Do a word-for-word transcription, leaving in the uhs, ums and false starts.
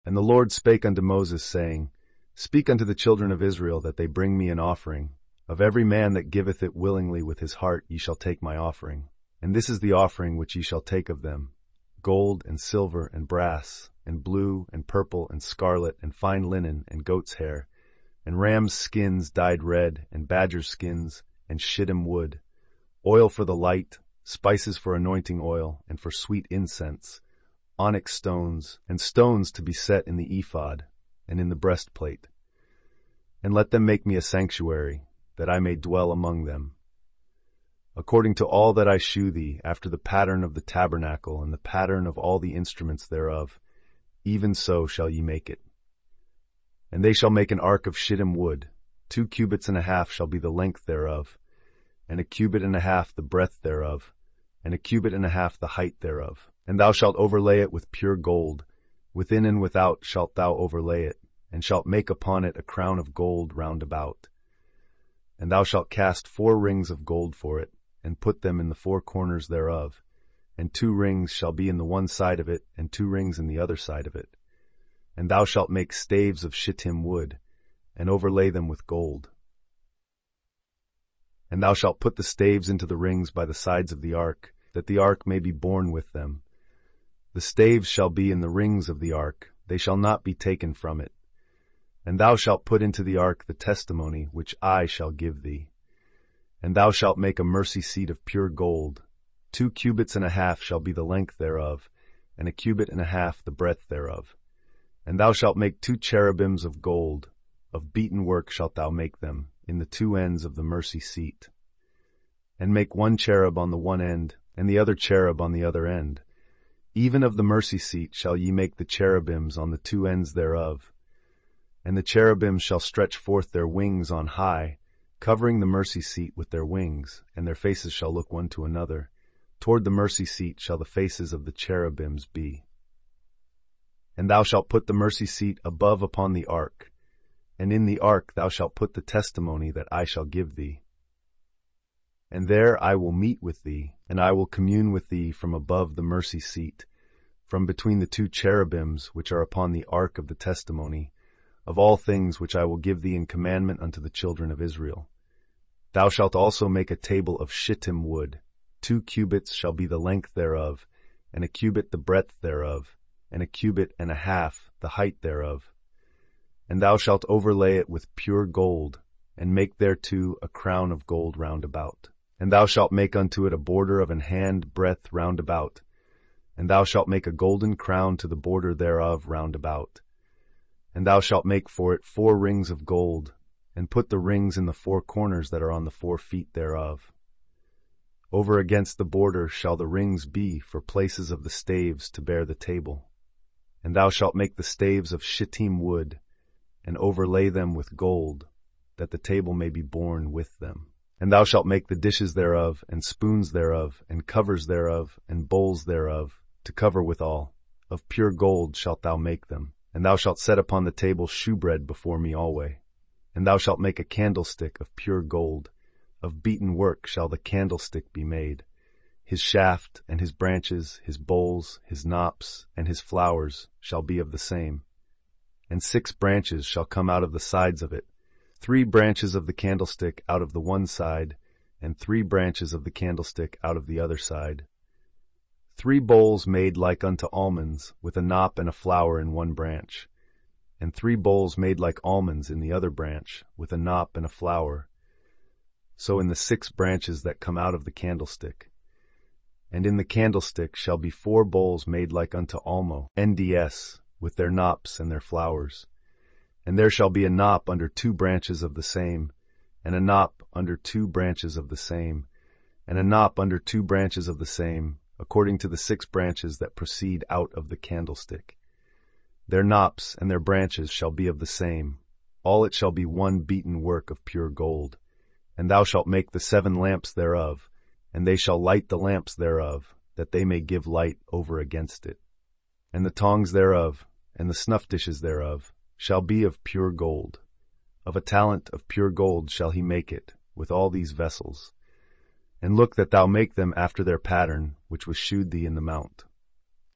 And the Lord spake unto Moses, saying, Speak unto the children of Israel that they bring me an offering. Of every man that giveth it willingly with his heart ye shall take my offering. And this is the offering which ye shall take of them: gold, and silver, and brass, and blue, and purple, and scarlet, and fine linen, and goat's hair, and rams' skins dyed red, and badgers' skins, and shittim wood, oil for the light, spices for anointing oil, and for sweet incense, onyx stones, and stones to be set in the ephod, and in the breastplate. And let them make me a sanctuary, that I may dwell among them. According to all that I shew thee, after the pattern of the tabernacle, and the pattern of all the instruments thereof, even so shall ye make it. And they shall make an ark of shittim wood. Two cubits and a half shall be the length thereof, and a cubit and a half the breadth thereof, and a cubit and a half the height thereof. And thou shalt overlay it with pure gold. Within and without shalt thou overlay it, and shalt make upon it a crown of gold round about. And thou shalt cast four rings of gold for it, and put them in the four corners thereof. And two rings shall be in the one side of it, and two rings in the other side of it. And thou shalt make staves of shittim wood, and overlay them with gold. And thou shalt put the staves into the rings by the sides of the ark, that the ark may be borne with them. The staves shall be in the rings of the ark, they shall not be taken from it. And thou shalt put into the ark the testimony which I shall give thee. And thou shalt make a mercy seat of pure gold. Two cubits and a half shall be the length thereof, and a cubit and a half the breadth thereof. And thou shalt make two cherubims of gold. Of beaten work shalt thou make them, in the two ends of the mercy seat. And make one cherub on the one end, and the other cherub on the other end. Even of the mercy seat shall ye make the cherubims on the two ends thereof. And the cherubims shall stretch forth their wings on high, covering the mercy seat with their wings, and their faces shall look one to another. Toward the mercy seat shall the faces of the cherubims be. And thou shalt put the mercy seat above upon the ark, and in the ark thou shalt put the testimony that I shall give thee. And there I will meet with thee, and I will commune with thee from above the mercy seat, from between the two cherubims which are upon the ark of the testimony, of all things which I will give thee in commandment unto the children of Israel. Thou shalt also make a table of shittim wood. Two cubits shall be the length thereof, and a cubit the breadth thereof, and a cubit and a half the height thereof. And thou shalt overlay it with pure gold, and make thereto a crown of gold round about. And thou shalt make unto it a border of an hand breadth round about. And thou shalt make a golden crown to the border thereof round about. And thou shalt make for it four rings of gold, and put the rings in the four corners that are on the four feet thereof. Over against the border shall the rings be for places of the staves to bear the table. And thou shalt make the staves of shittim wood, and overlay them with gold, that the table may be borne with them. And thou shalt make the dishes thereof, and spoons thereof, and covers thereof, and bowls thereof, to cover withal. Of pure gold shalt thou make them. And thou shalt set upon the table shewbread before me alway. And thou shalt make a candlestick of pure gold. Of beaten work shall the candlestick be made. His shaft, and his branches, his bowls, his knops, and his flowers shall be of the same. And six branches shall come out of the sides of it, three branches of the candlestick out of the one side, and three branches of the candlestick out of the other side. Three bowls made like unto almonds, with a knop and a flower in one branch, and three bowls made like almonds in the other branch, with a knop and a flower. So in the six branches that come out of the candlestick. And in the candlestick shall be four bowls made like unto almo, N D S, with their knops and their flowers. And there shall be a knop under two branches of the same, and a knop under two branches of the same, and a knop under two branches of the same, according to the six branches that proceed out of the candlestick. Their knops and their branches shall be of the same. All it shall be one beaten work of pure gold. And thou shalt make the seven lamps thereof, and they shall light the lamps thereof, that they may give light over against it. And the tongs thereof, and the snuff dishes thereof, shall be of pure gold. Of a talent of pure gold shall he make it, with all these vessels. And look that thou make them after their pattern, which was shewed thee in the mount.